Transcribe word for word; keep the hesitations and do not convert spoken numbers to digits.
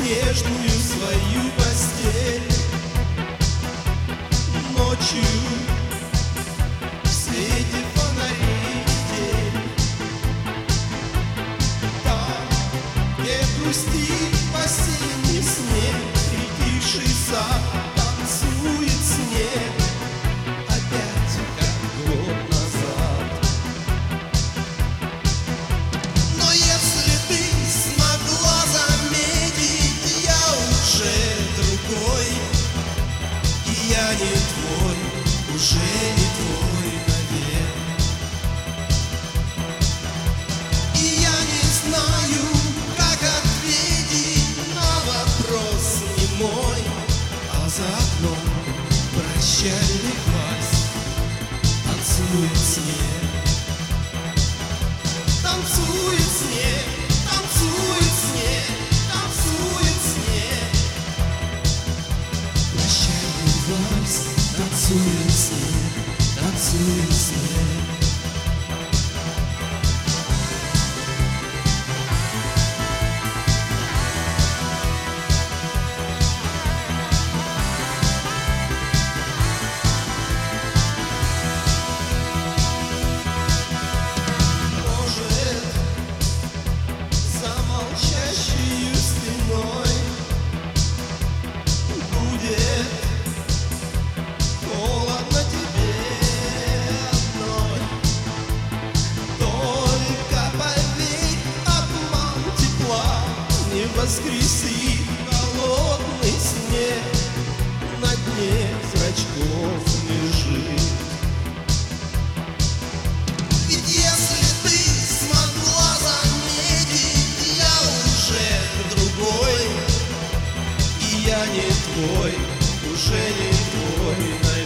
снежную свою постель. Ночью в свете фонарей день, там, где грустит осенний снег, притихший сад танцует снег, опять как год назад. Но если ты смогла заметить, я уже другой, и я не твой, уже не твой навек. И я не знаю, как ответить на вопрос не мой, а за окном прощальный вальс танцует снег. Танцует снег, танцует снег, танцует снег. Прощальный вальс танцует снег, танцует снег. Молчащей стеной будет холодно тебе одной. Только поверь, обман тепла не воскресит холодный снег, на дне зрачков лежит. Ведь если ты смогла заметить, я уже другой, и я не твой, уже не твой навек.